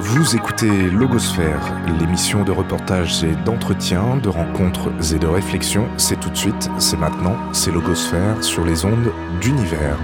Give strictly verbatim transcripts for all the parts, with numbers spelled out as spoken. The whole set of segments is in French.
Vous écoutez Logosphère, l'émission de reportages et d'entretiens, de rencontres et de réflexions. C'est tout de suite, c'est maintenant, c'est Logosphère sur les ondes d'Univers.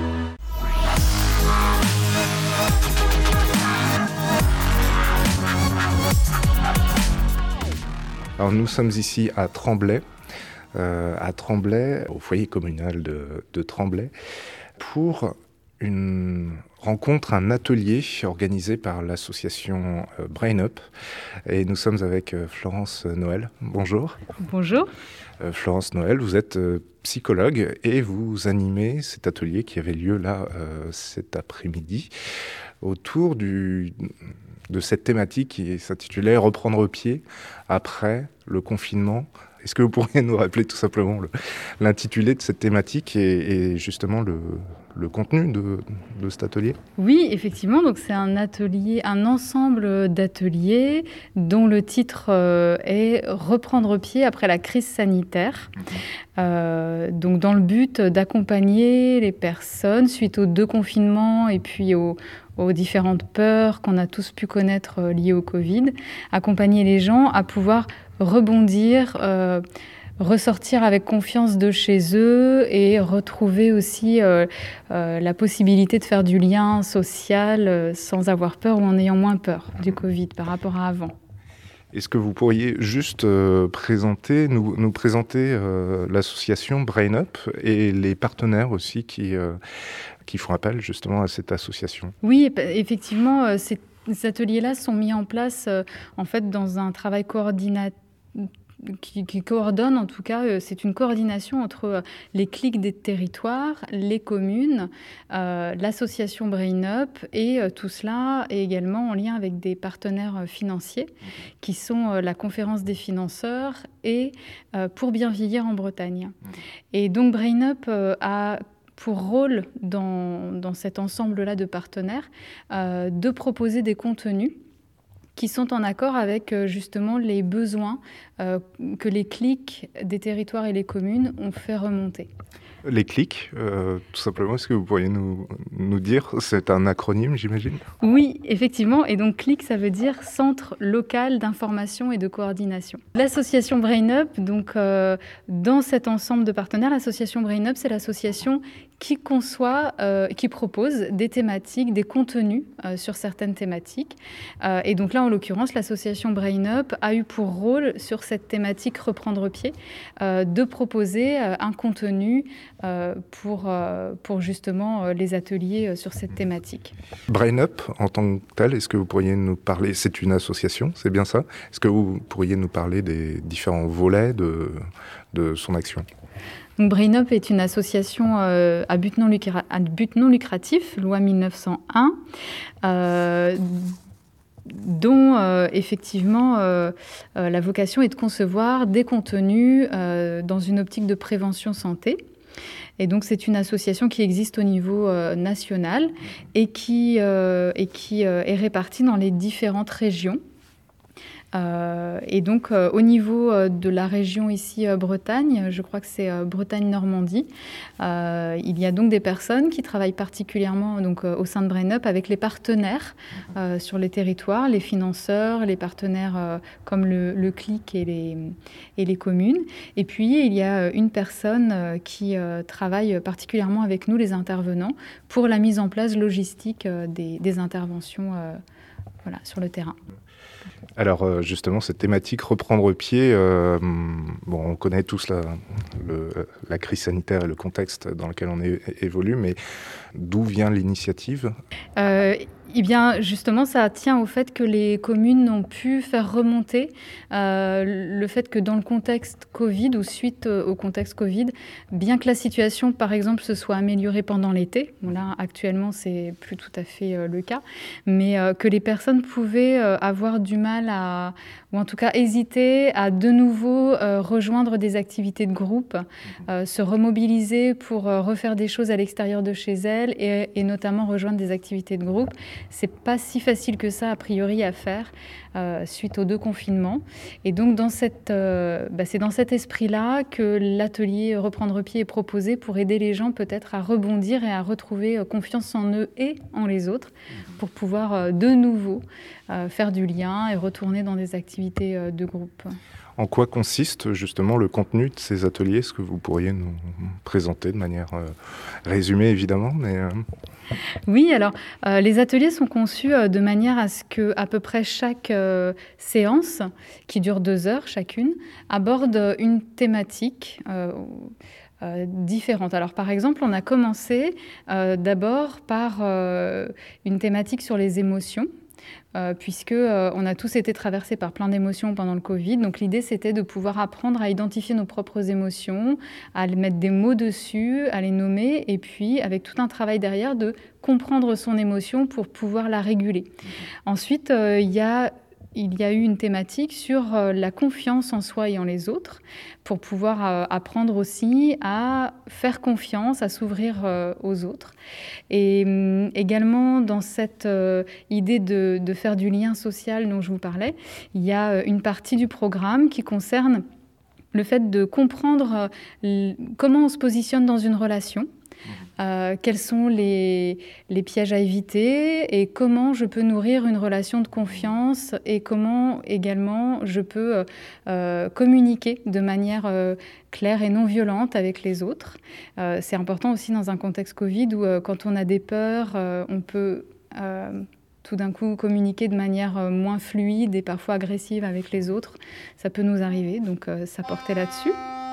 Alors nous sommes ici à Tremblay, euh, à Tremblay, au foyer communal de, de Tremblay, pour une rencontre, un atelier organisé par l'association Brain Up. Et nous sommes avec Florence Noël. Bonjour. Bonjour. Euh, Florence Noël, vous êtes euh, psychologue et vous animez cet atelier qui avait lieu là euh, cet après-midi autour du, de cette thématique qui s'intitulait « Reprendre pied après le confinement ». Est-ce que vous pourriez nous rappeler tout simplement le, l'intitulé de cette thématique et, et justement le, le contenu de, de cet atelier ? Oui, effectivement, donc c'est un atelier, un ensemble d'ateliers dont le titre euh, est « Reprendre pied après la crise sanitaire ». Euh, donc dans le but d'accompagner les personnes suite aux deux confinements et puis aux, aux différentes peurs qu'on a tous pu connaître euh, liées au Covid, accompagner les gens à pouvoir rebondir, euh, ressortir avec confiance de chez eux et retrouver aussi euh, euh, la possibilité de faire du lien social euh, sans avoir peur ou en ayant moins peur du Covid par rapport à avant. Est-ce que vous pourriez juste euh, présenter, nous, nous présenter euh, l'association Brain Up et les partenaires aussi qui, euh, qui font appel justement à cette association ? Oui, effectivement, euh, ces, ces ateliers-là sont mis en place euh, en fait dans un travail coordinateur. Qui, qui coordonne, en tout cas, euh, c'est une coordination entre euh, les clics des territoires, les communes, euh, l'association Brain Up et euh, tout cela est également en lien avec des partenaires euh, financiers qui sont euh, la conférence des financeurs et euh, Pour bien vieillir en Bretagne. Et donc Brain Up euh, a pour rôle dans, dans cet ensemble-là de partenaires euh, de proposer des contenus qui sont en accord avec justement les besoins euh, que les clics des territoires et les communes ont fait remonter. Les clics, euh, tout simplement, est-ce que vous pourriez nous, nous dire, c'est un acronyme, j'imagine ? Oui, effectivement. Et donc, CLIC, ça veut dire Centre local d'information et de coordination. L'association Brain Up, donc, euh, dans cet ensemble de partenaires, l'association Brain Up, c'est l'association qui conçoit, euh, qui propose des thématiques, des contenus euh, sur certaines thématiques. Euh, et donc là, en l'occurrence, l'association Brain Up a eu pour rôle, sur cette thématique Reprendre pied, euh, de proposer euh, un contenu euh, pour, euh, pour justement euh, les ateliers euh, sur cette thématique. Brain Up, en tant que tel, est-ce que vous pourriez nous parler, c'est une association, c'est bien ça ? Est-ce que vous pourriez nous parler des différents volets de, de son action ? Donc, Brain Up est une association euh, à, but non lucra- à but non lucratif, loi mille neuf cent un, euh, dont euh, effectivement euh, euh, la vocation est de concevoir des contenus euh, dans une optique de prévention santé. Et donc, c'est une association qui existe au niveau euh, national et qui, euh, et qui euh, est répartie dans les différentes régions. Euh, et donc, euh, au niveau euh, de la région ici, euh, Bretagne, je crois que c'est euh, Bretagne-Normandie, euh, il y a donc des personnes qui travaillent particulièrement donc, euh, au sein de Brain Up avec les partenaires euh, sur les territoires, les financeurs, les partenaires euh, comme le, le CLIC et les, et les communes. Et puis, il y a une personne euh, qui euh, travaille particulièrement avec nous, les intervenants, pour la mise en place logistique euh, des, des interventions euh, voilà, sur le terrain. Alors justement, cette thématique reprendre pied, euh, bon, on connaît tous la, le, la crise sanitaire et le contexte dans lequel on é- évolue, mais d'où vient l'initiative ? euh, Eh bien, justement, ça tient au fait que les communes ont pu faire remonter euh, le fait que dans le contexte Covid ou suite au contexte Covid, bien que la situation, par exemple, se soit améliorée pendant l'été, bon là, actuellement, c'est plus tout à fait euh, le cas, mais euh, que les personnes pouvaient euh, avoir du mal à, ou en tout cas hésiter à de nouveau euh, rejoindre des activités de groupe, euh, se remobiliser pour euh, refaire des choses à l'extérieur de chez elles et, et notamment rejoindre des activités de groupe. c'est pas si facile que ça, a priori, à faire euh, suite aux deux confinements. Et donc, dans cette, euh, bah, c'est dans cet esprit-là que l'atelier Reprendre pied est proposé pour aider les gens peut-être à rebondir et à retrouver confiance en eux et en les autres pour pouvoir euh, de nouveau euh, faire du lien et retourner dans des activités euh, de groupe. En quoi consiste justement le contenu de ces ateliers? Est-ce que vous pourriez nous présenter de manière euh, résumée, évidemment, mais euh... Oui, alors euh, les ateliers sont conçus euh, de manière à ce que à peu près chaque euh, séance, qui dure deux heures chacune, aborde une thématique euh, euh, différente. Alors par exemple, on a commencé euh, d'abord par euh, une thématique sur les émotions. Euh, puisque euh, on a tous été traversés par plein d'émotions pendant le Covid. Donc l'idée, c'était de pouvoir apprendre à identifier nos propres émotions, à mettre des mots dessus, à les nommer, et puis avec tout un travail derrière de comprendre son émotion pour pouvoir la réguler. Ensuite, euh, il y a il y a eu une thématique sur euh, la confiance en soi et en les autres, pour pouvoir euh, apprendre aussi à faire confiance, à s'ouvrir euh, aux autres. Et euh, également, dans cette euh, idée de, de faire du lien social dont je vous parlais, il y a une partie du programme qui concerne le fait de comprendre euh, comment on se positionne dans une relation. Euh, quels sont les, les pièges à éviter et comment je peux nourrir une relation de confiance et comment également je peux euh, communiquer de manière euh, claire et non violente avec les autres. Euh, c'est important aussi dans un contexte Covid où euh, quand on a des peurs, euh, on peut euh, tout d'un coup communiquer de manière euh, moins fluide et parfois agressive avec les autres. Ça peut nous arriver, donc euh, ça portait là-dessus.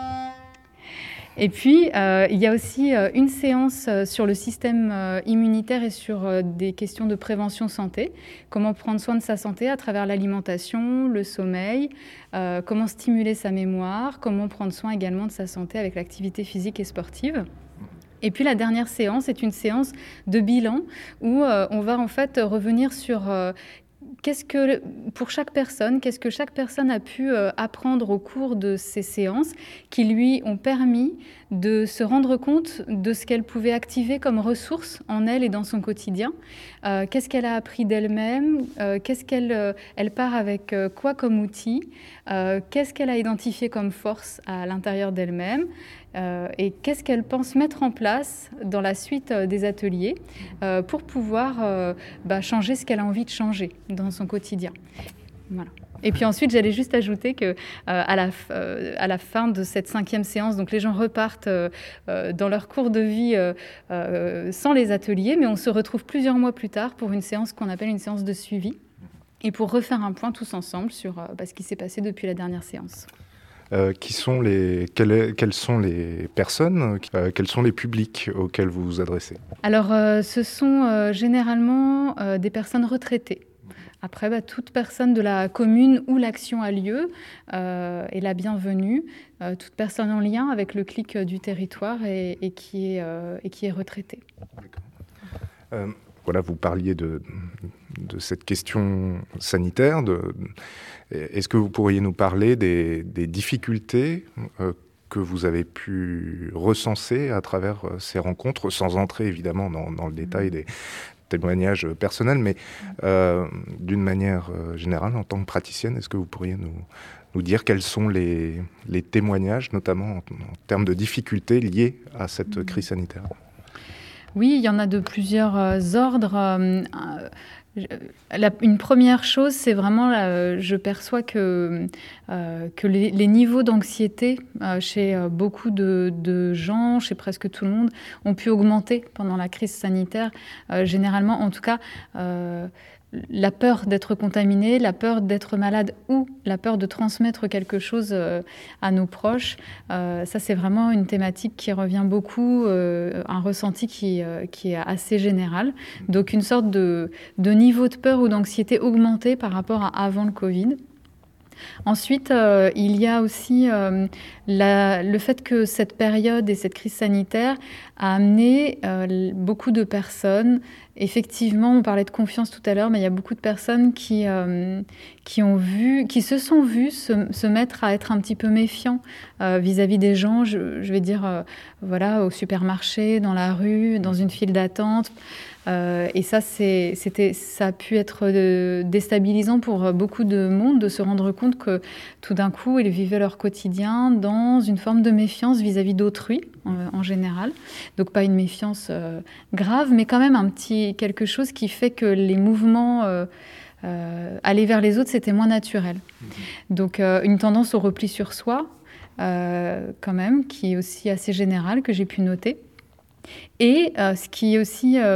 Et puis, euh, il y a aussi euh, une séance euh, sur le système euh, immunitaire et sur euh, des questions de prévention santé. Comment prendre soin de sa santé à travers l'alimentation, le sommeil, euh, comment stimuler sa mémoire, comment prendre soin également de sa santé avec l'activité physique et sportive. Et puis la dernière séance est une séance de bilan où euh, on va en fait revenir sur... Euh, Qu'est-ce que, pour chaque personne, qu'est-ce que chaque personne a pu euh, apprendre au cours de ces séances qui lui ont permis de se rendre compte de ce qu'elle pouvait activer comme ressources en elle et dans son quotidien. Euh, qu'est-ce qu'elle a appris d'elle-même, euh, qu'est-ce qu'elle euh, elle part avec euh, quoi comme outil, euh, qu'est-ce qu'elle a identifié comme force à l'intérieur d'elle-même. Euh, et qu'est-ce qu'elle pense mettre en place dans la suite euh, des ateliers euh, pour pouvoir euh, bah, changer ce qu'elle a envie de changer dans son quotidien. Voilà. Et puis ensuite, j'allais juste ajouter que euh, à, la, euh, à la fin de cette cinquième séance, donc les gens repartent euh, euh, dans leur cours de vie euh, euh, sans les ateliers, mais on se retrouve plusieurs mois plus tard pour une séance qu'on appelle une séance de suivi et pour refaire un point tous ensemble sur euh, bah, ce qui s'est passé depuis la dernière séance. Euh, qui sont les, quelles, quelles sont les personnes, euh, quels sont les publics auxquels vous vous adressez? Alors, euh, ce sont euh, généralement euh, des personnes retraitées. Après, bah, toute personne de la commune où l'action a lieu euh, est la bienvenue. Euh, toute personne en lien avec le clic du territoire et, et, qui, est, euh, et qui est retraitée. Euh, voilà, vous parliez de, de cette question sanitaire. De, est-ce que vous pourriez nous parler des, des difficultés euh, que vous avez pu recenser à travers euh, ces rencontres, sans entrer évidemment dans, dans le détail des témoignages personnels, mais euh, d'une manière euh, générale, en tant que praticienne, est-ce que vous pourriez nous, nous dire quels sont les, les témoignages, notamment en, en termes de difficultés liées à cette crise sanitaire? Oui, il y en a de plusieurs euh, ordres. Euh, la, une première chose, c'est vraiment, euh, je perçois que, euh, que les, les niveaux d'anxiété euh, chez euh, beaucoup de, de gens, chez presque tout le monde, ont pu augmenter pendant la crise sanitaire. Euh, généralement, en tout cas, euh, la peur d'être contaminé, la peur d'être malade ou la peur de transmettre quelque chose euh, à nos proches, euh, ça c'est vraiment une thématique qui revient beaucoup, euh, un ressenti qui, euh, qui est assez général. Donc une sorte de, de niveau de peur ou d'anxiété augmenté par rapport à avant le Covid. Ensuite, euh, il y a aussi euh, la, le fait que cette période et cette crise sanitaire a amené euh, beaucoup de personnes Effectivement, on parlait de confiance tout à l'heure, mais il y a beaucoup de personnes qui, euh, qui, ont vu, qui se sont vues se, se mettre à être un petit peu méfiants euh, vis-à-vis des gens, je, je vais dire, euh, voilà, au supermarché, dans la rue, dans une file d'attente. Euh, et ça, c'est, c'était, ça a pu être de, déstabilisant pour beaucoup de monde de se rendre compte que tout d'un coup, ils vivaient leur quotidien dans une forme de méfiance vis-à-vis d'autrui, en, en général. Donc pas une méfiance euh, grave, mais quand même un petit quelque chose qui fait que les mouvements euh, euh, aller vers les autres, c'était moins naturel. Mmh. Donc euh, une tendance au repli sur soi, euh, quand même, qui est aussi assez générale, que j'ai pu noter. Et euh, ce qui est aussi, euh,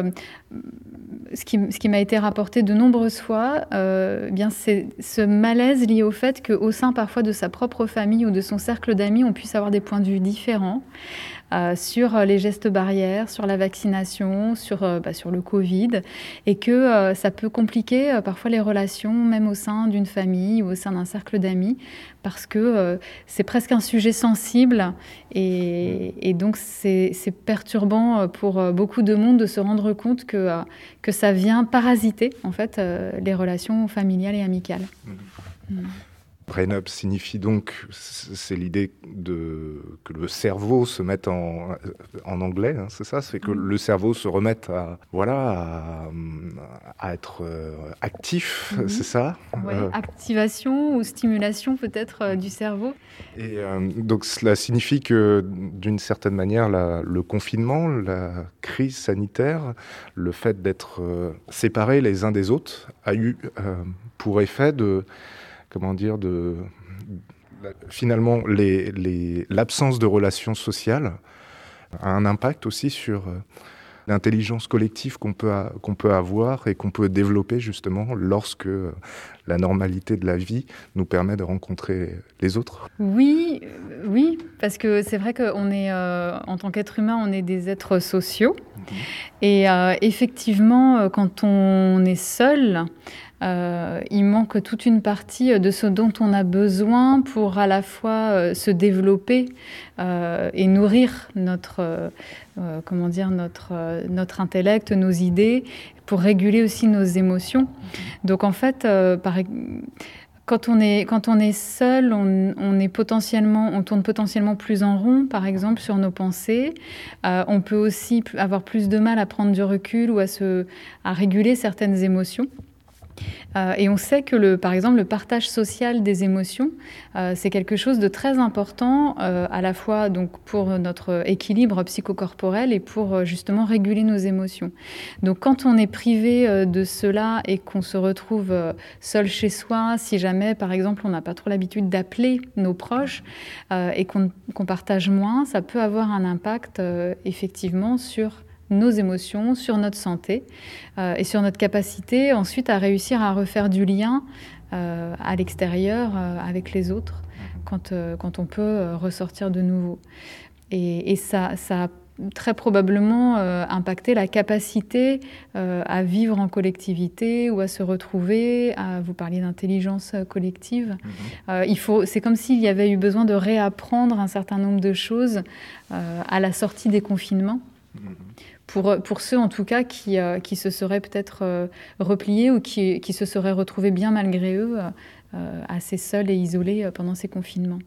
ce qui, ce qui m'a été rapporté de nombreuses fois, euh, bien c'est ce malaise lié au fait qu'au sein parfois de sa propre famille ou de son cercle d'amis, on puisse avoir des points de vue différents euh, sur les gestes barrières, sur la vaccination, sur, euh, bah, sur le Covid, et que euh, ça peut compliquer euh, parfois les relations, même au sein d'une famille ou au sein d'un cercle d'amis, parce que euh, c'est presque un sujet sensible et, et donc c'est, c'est perturbant pour beaucoup de monde de se rendre compte que, euh, que ça vient parasiter en fait euh, les relations familiales et amicales. Mmh. Mmh. Brain-up signifie donc, c'est l'idée de, que le cerveau se mette en, en anglais, hein, c'est ça, c'est que mmh. le cerveau se remette à, voilà, à, à être euh, actif, mmh. c'est ça ouais, euh... Activation ou stimulation peut-être euh, du cerveau. Et euh, donc cela signifie que d'une certaine manière, la, le confinement, la crise sanitaire, le fait d'être euh, séparés les uns des autres a eu euh, pour effet de... comment dire, de, finalement, les, les, l'absence de relations sociales a un impact aussi sur l'intelligence collective qu'on peut, a, qu'on peut avoir et qu'on peut développer justement lorsque la normalité de la vie nous permet de rencontrer les autres. Oui, oui, parce que c'est vrai qu'on est, euh, en tant qu'être humain, on est des êtres sociaux. Mmh. Et euh, effectivement, quand on est seul, Euh, il manque toute une partie de ce dont on a besoin pour à la fois euh, se développer euh, et nourrir notre, euh, comment dire, notre, euh, notre intellect, nos idées, pour réguler aussi nos émotions. Donc en fait, euh, par, quand, on est, quand on est seul, on, on, est potentiellement, on tourne potentiellement plus en rond, par exemple, sur nos pensées. Euh, on peut aussi avoir plus de mal à prendre du recul ou à, se, à réguler certaines émotions. Euh, et on sait que, le, par exemple, le partage social des émotions, euh, c'est quelque chose de très important, euh, à la fois donc, pour notre équilibre psychocorporel et pour justement réguler nos émotions. Donc quand on est privé euh, de cela et qu'on se retrouve euh, seul chez soi, si jamais, par exemple, on n'a pas trop l'habitude d'appeler nos proches euh, et qu'on, qu'on partage moins, ça peut avoir un impact euh, effectivement sur nos émotions, sur notre santé euh, et sur notre capacité ensuite à réussir à refaire du lien euh, à l'extérieur euh, avec les autres quand, euh, quand on peut euh, ressortir de nouveau. Et, et ça, ça a très probablement euh, impacté la capacité euh, à vivre en collectivité ou à se retrouver, à vous parler d'intelligence collective. Mmh. Euh, il faut, c'est comme s'il y avait eu besoin de réapprendre un certain nombre de choses euh, à la sortie des confinements. Mmh. Pour, pour ceux, en tout cas, qui, euh, qui se seraient peut-être euh, repliés ou qui, qui se seraient retrouvés bien malgré eux, euh, assez seuls et isolés euh, pendant ces confinements.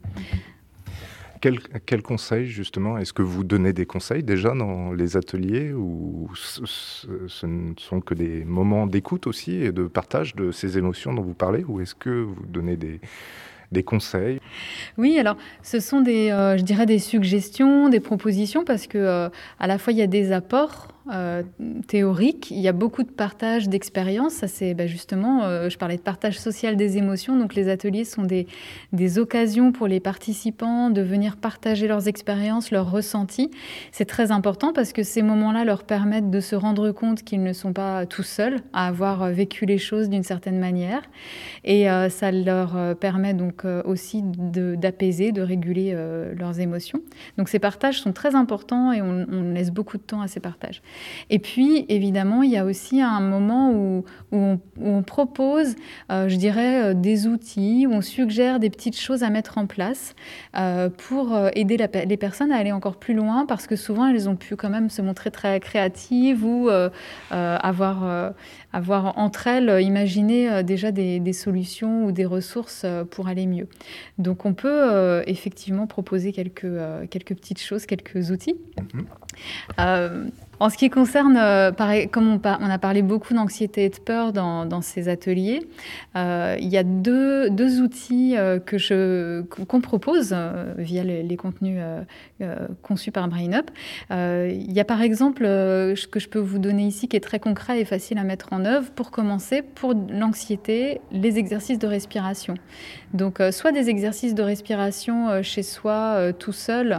Quel, quel conseil, justement, est-ce que vous donnez des conseils déjà dans les ateliers ou ce, ce, ce ne sont que des moments d'écoute aussi et de partage de ces émotions dont vous parlez, ou est-ce que vous donnez des... des conseils? Oui, alors ce sont des, euh, je dirais des suggestions, des propositions, parce que euh, à la fois il y a des apports euh, théoriques, il y a beaucoup de partage d'expériences. Ça c'est bah, justement, euh, je parlais de partage social des émotions, donc les ateliers sont des, des occasions pour les participants de venir partager leurs expériences, leurs ressentis. C'est très important parce que ces moments-là leur permettent de se rendre compte qu'ils ne sont pas tout seuls à avoir vécu les choses d'une certaine manière, et euh, ça leur permet donc euh, aussi de, d'apaiser, de réguler euh, leurs émotions. Donc ces partages sont très importants et on, on laisse beaucoup de temps à ces partages. Et puis, évidemment, il y a aussi un moment où, où, on, où on propose, euh, je dirais, des outils, où on suggère des petites choses à mettre en place euh, pour aider la, les personnes à aller encore plus loin, parce que souvent, elles ont pu quand même se montrer très créatives ou euh, euh, avoir, euh, avoir entre elles imaginé euh, déjà des, des solutions ou des ressources euh, pour aller mieux. Donc, on peut euh, effectivement proposer quelques, euh, quelques petites choses, quelques outils. Mmh. Euh, en ce qui concerne, euh, pareil, comme on, par, on a parlé beaucoup d'anxiété et de peur dans, dans ces ateliers, euh, il y a deux, deux outils euh, que je, qu'on propose euh, via les, les contenus euh, euh, conçus par BrainUp. Euh, il y a par exemple, euh, que je peux vous donner ici, qui est très concret et facile à mettre en œuvre. Pour commencer, pour l'anxiété, les exercices de respiration. Donc, euh, soit des exercices de respiration euh, chez soi, euh, tout seul,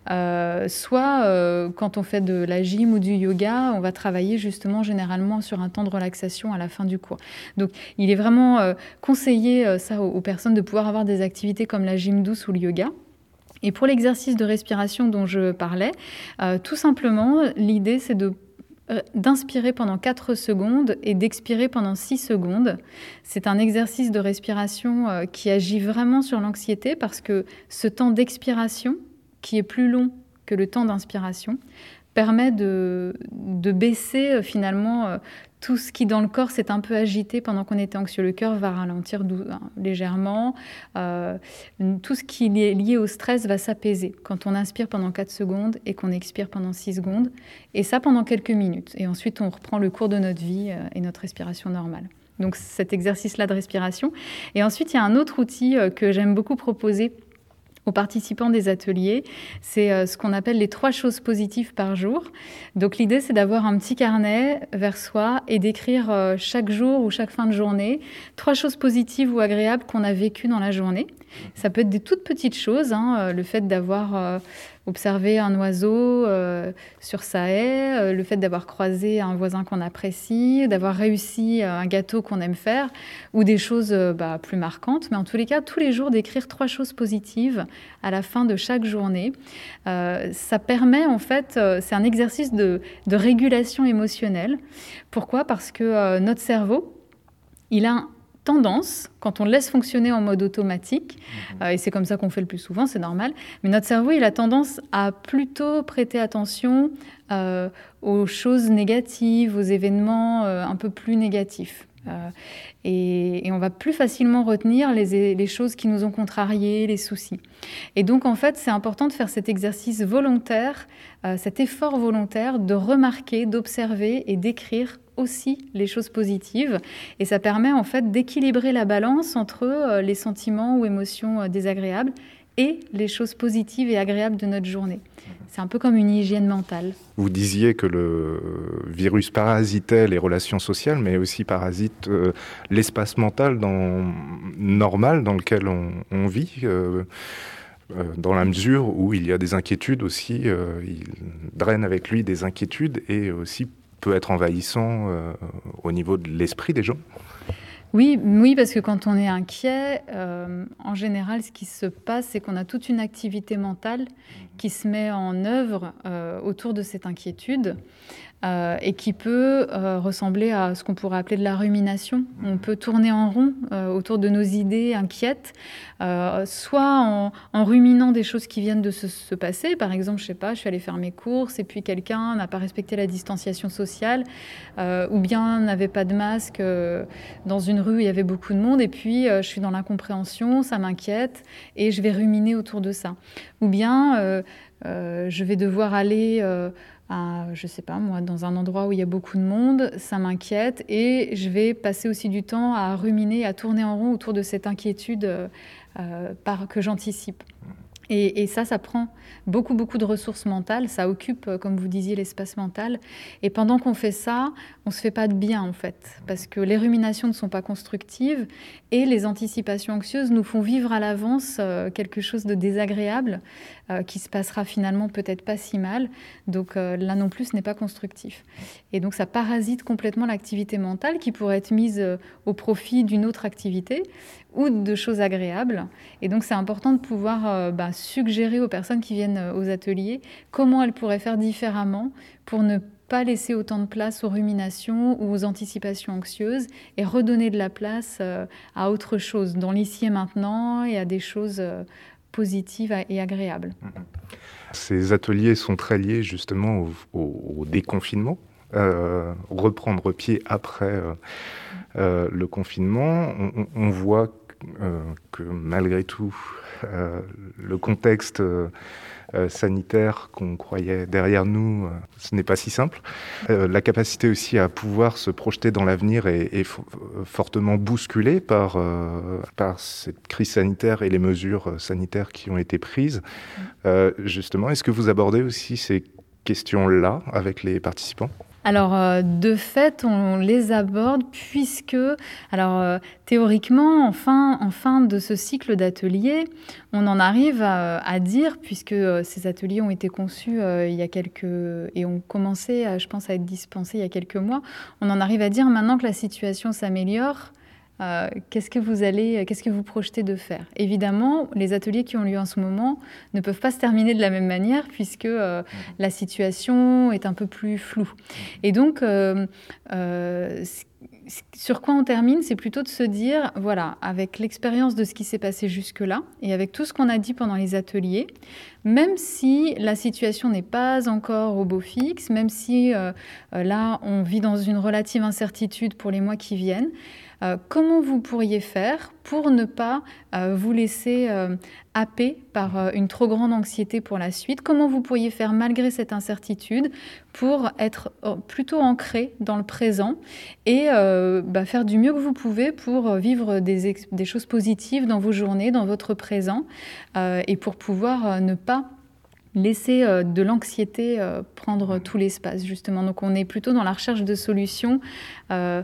euh, soit euh, quand on fait de la gym ou du yoga, on va travailler justement généralement sur un temps de relaxation à la fin du cours. Donc, il est vraiment euh, conseillé euh, ça aux, aux personnes de pouvoir avoir des activités comme la gym douce ou le yoga. Et pour l'exercice de respiration dont je parlais, euh, tout simplement, l'idée c'est de d'inspirer pendant quatre secondes et d'expirer pendant six secondes. C'est un exercice de respiration qui agit vraiment sur l'anxiété parce que ce temps d'expiration, qui est plus long que le temps d'inspiration, permet de, de baisser finalement tout ce qui dans le corps s'est un peu agité pendant qu'on était anxieux. Le cœur va ralentir dou- légèrement. Euh, tout ce qui est lié au stress va s'apaiser quand on inspire pendant quatre secondes et qu'on expire pendant six secondes. Et ça pendant quelques minutes. Et ensuite, on reprend le cours de notre vie euh, et notre respiration normale. Donc cet exercice-là de respiration. Et ensuite, il y a un autre outil euh, que j'aime beaucoup proposer aux participants des ateliers, c'est euh, ce qu'on appelle les trois choses positives par jour. Donc l'idée, c'est d'avoir un petit carnet vers soi et d'écrire euh, chaque jour ou chaque fin de journée trois choses positives ou agréables qu'on a vécues dans la journée. Ça peut être des toutes petites choses, hein, le fait d'avoir euh, observé un oiseau euh, sur sa haie, euh, le fait d'avoir croisé un voisin qu'on apprécie, d'avoir réussi un gâteau qu'on aime faire, ou des choses euh, bah, plus marquantes. Mais en tous les cas, tous les jours, d'écrire trois choses positives à la fin de chaque journée. Euh, ça permet, en fait, euh, c'est un exercice de, de régulation émotionnelle. Pourquoi ? Parce que euh, notre cerveau, il a un tendance, quand on le laisse fonctionner en mode automatique, mmh. euh, et c'est comme ça qu'on fait le plus souvent, c'est normal, mais notre cerveau, il a tendance à plutôt prêter attention euh, aux choses négatives, aux événements euh, un peu plus négatifs. Euh, et, et on va plus facilement retenir les, les choses qui nous ont contrariés, les soucis. Et donc, en fait, c'est important de faire cet exercice volontaire, euh, cet effort volontaire de remarquer, d'observer et d'écrire aussi les choses positives. Et ça permet en fait d'équilibrer la balance entre euh, les sentiments ou émotions euh, désagréables et les choses positives et agréables de notre journée. C'est un peu comme une hygiène mentale. Vous disiez que le virus parasitait les relations sociales, mais aussi parasite euh, l'espace mental dans, normal dans lequel on, on vit, euh, euh, dans la mesure où il y a des inquiétudes aussi, euh, il draine avec lui des inquiétudes et aussi peut être envahissant euh, au niveau de l'esprit des gens. Oui, oui, parce que quand on est inquiet, euh, en général, ce qui se passe, c'est qu'on a toute une activité mentale qui se met en œuvre euh, autour de cette inquiétude euh, et qui peut euh, ressembler à ce qu'on pourrait appeler de la rumination. On peut tourner en rond euh, autour de nos idées inquiètes, euh, soit en, en ruminant des choses qui viennent de se, se passer. Par exemple, je sais pas, je suis allée faire mes courses et puis quelqu'un n'a pas respecté la distanciation sociale euh, ou bien n'avait pas de masque euh, dans une rue où il y avait beaucoup de monde et puis euh, je suis dans l'incompréhension, ça m'inquiète et je vais ruminer autour de ça. Ou bien euh, euh, je vais devoir aller euh, à, je sais pas moi, dans un endroit où il y a beaucoup de monde, ça m'inquiète et je vais passer aussi du temps à ruminer, à tourner en rond autour de cette inquiétude euh, euh, par, que j'anticipe. Et, et ça, ça prend beaucoup, beaucoup de ressources mentales. Ça occupe, comme vous disiez, l'espace mental. Et pendant qu'on fait ça, on ne se fait pas de bien, en fait. Parce que les ruminations ne sont pas constructives et les anticipations anxieuses nous font vivre à l'avance euh, quelque chose de désagréable euh, qui se passera finalement peut-être pas si mal. Donc euh, là non plus, ce n'est pas constructif. Et donc ça parasite complètement l'activité mentale qui pourrait être mise euh, au profit d'une autre activité ou de choses agréables. Et donc c'est important de pouvoir euh, bah, suggérer aux personnes qui viennent aux ateliers comment elles pourraient faire différemment pour ne pas laisser autant de place aux ruminations ou aux anticipations anxieuses et redonner de la place euh, à autre chose, dans l'ici et maintenant et à des choses euh, positives et agréables. Ces ateliers sont très liés justement au, au, au déconfinement, euh, reprendre pied après euh, euh, le confinement. On, on voit euh, que malgré tout, euh, le contexte euh, Euh, sanitaire qu'on croyait derrière nous, euh, ce n'est pas si simple. Euh, la capacité aussi à pouvoir se projeter dans l'avenir est, est f- fortement bousculée par, euh, par cette crise sanitaire et les mesures sanitaires qui ont été prises. Euh, justement, est-ce que vous abordez aussi ces questions-là avec les participants ? Alors, euh, de fait, on les aborde puisque, alors euh, théoriquement, en fin, en fin de ce cycle d'ateliers, on en arrive à, à dire, puisque euh, ces ateliers ont été conçus euh, il y a quelques... et ont commencé, à, je pense, à être dispensés il y a quelques mois, on en arrive à dire maintenant que la situation s'améliore. Euh, qu'est-ce que vous allez, qu'est-ce que vous projetez de faire ? Évidemment, les ateliers qui ont lieu en ce moment ne peuvent pas se terminer de la même manière puisque euh, la situation est un peu plus floue. Et donc, euh, euh, sur quoi on termine, c'est plutôt de se dire, voilà, avec l'expérience de ce qui s'est passé jusque-là et avec tout ce qu'on a dit pendant les ateliers, même si la situation n'est pas encore au beau fixe, même si euh, là, on vit dans une relative incertitude pour les mois qui viennent, Euh, comment vous pourriez faire pour ne pas euh, vous laisser euh, happer par euh, une trop grande anxiété pour la suite ? Comment vous pourriez faire malgré cette incertitude pour être euh, plutôt ancré dans le présent et euh, bah, faire du mieux que vous pouvez pour vivre des, ex- des choses positives dans vos journées, dans votre présent euh, et pour pouvoir euh, ne pas laisser euh, de l'anxiété euh, prendre tout l'espace, justement. Donc on est plutôt dans la recherche de solutions euh,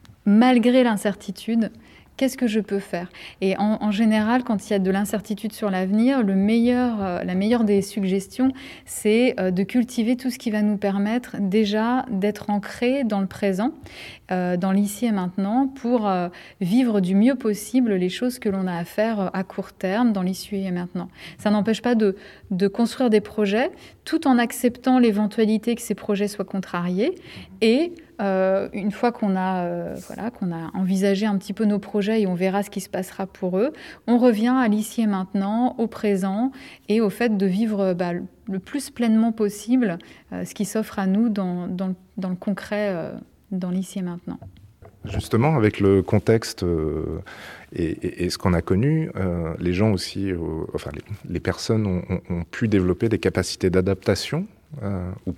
malgré l'incertitude. Qu'est-ce que je peux faire ? Et en, en général, quand il y a de l'incertitude sur l'avenir, le meilleur, euh, la meilleure des suggestions, c'est euh, de cultiver tout ce qui va nous permettre déjà d'être ancrés dans le présent, euh, dans l'ici et maintenant, pour euh, vivre du mieux possible les choses que l'on a à faire à court terme, dans l'ici et maintenant. Ça n'empêche pas de, de construire des projets, tout en acceptant l'éventualité que ces projets soient contrariés et Euh, une fois qu'on a, euh, voilà, qu'on a envisagé un petit peu nos projets et on verra ce qui se passera pour eux, on revient à l'ici et maintenant, au présent et au fait de vivre bah, le plus pleinement possible euh, ce qui s'offre à nous dans, dans, dans le concret, euh, dans l'ici et maintenant. Justement, avec le contexte euh, et, et, et ce qu'on a connu, euh, les gens aussi, euh, enfin les, les personnes ont, ont, ont pu développer des capacités d'adaptation euh, ou pas ?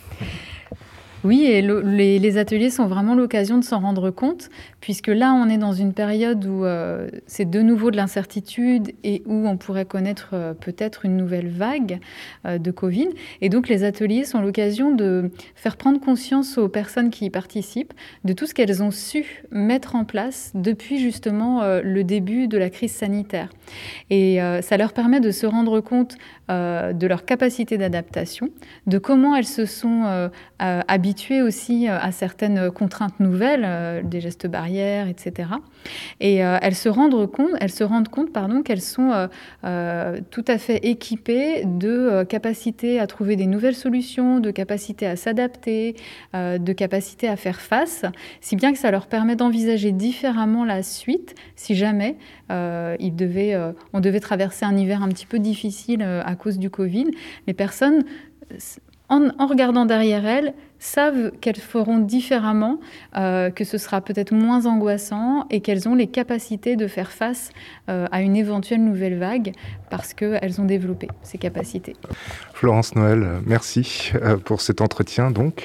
Oui, et le, les, les ateliers sont vraiment l'occasion de s'en rendre compte, puisque là, on est dans une période où euh, c'est de nouveau de l'incertitude et où on pourrait connaître euh, peut-être une nouvelle vague euh, de Covid. Et donc, les ateliers sont l'occasion de faire prendre conscience aux personnes qui y participent de tout ce qu'elles ont su mettre en place depuis justement euh, le début de la crise sanitaire. Et euh, ça leur permet de se rendre compte euh, de leur capacité d'adaptation, de comment elles se sont euh, euh, habituées aussi à certaines contraintes nouvelles, euh, des gestes barrières, et cetera. Et euh, elles se rendent compte, elles se rendent compte pardon, qu'elles sont euh, euh, tout à fait équipées de euh, capacités à trouver des nouvelles solutions, de capacités à s'adapter, euh, de capacités à faire face, si bien que ça leur permet d'envisager différemment la suite, si jamais euh, ils devaient, euh, on devait traverser un hiver un petit peu difficile euh, à cause du Covid. Les personnes, en, en regardant derrière elles, savent qu'elles feront différemment, euh, que ce sera peut-être moins angoissant et qu'elles ont les capacités de faire face euh, à une éventuelle nouvelle vague parce qu'elles ont développé ces capacités. Florence Noël, merci euh, pour cet entretien donc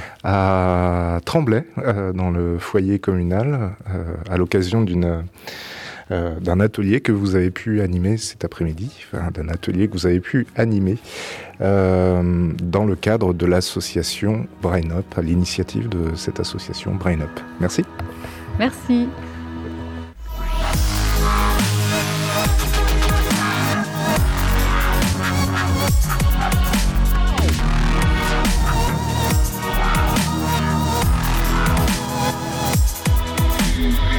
à Tremblay, euh, dans le foyer communal, euh, à l'occasion d'une... Euh, d'un atelier que vous avez pu animer cet après-midi, enfin, d'un atelier que vous avez pu animer euh, dans le cadre de l'association Brain Up, à l'initiative de cette association Brain Up. Merci. Merci. Yeah.